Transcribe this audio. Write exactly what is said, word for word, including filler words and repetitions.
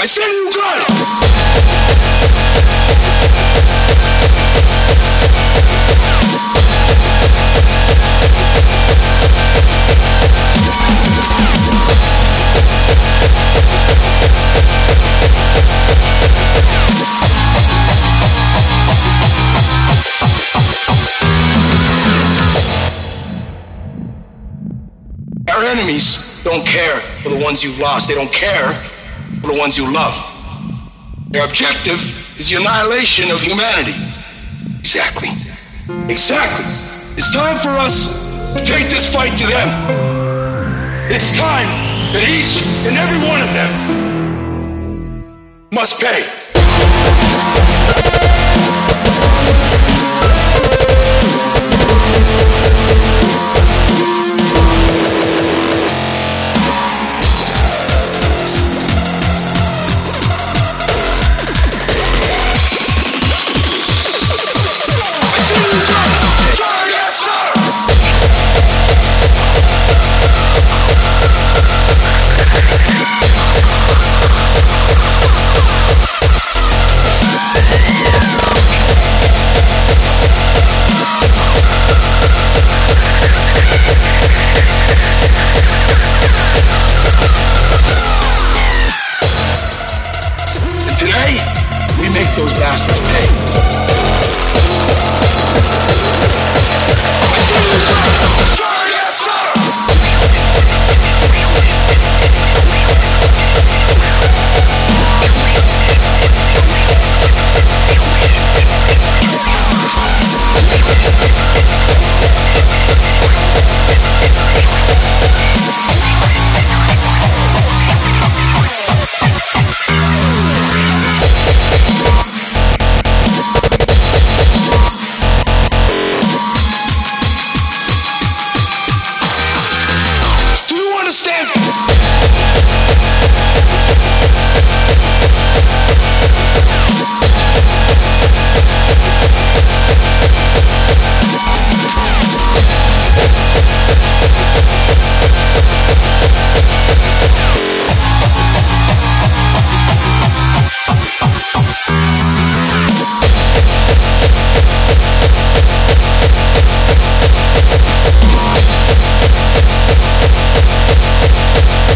said you got it! Our enemies don't care for the ones you've lost. They don't care for the ones you love. Their objective is the annihilation of humanity. Exactly. Exactly. It's time for us to take this fight to them. It's time that each and every one of them must pay. Today, we make those bastards pay.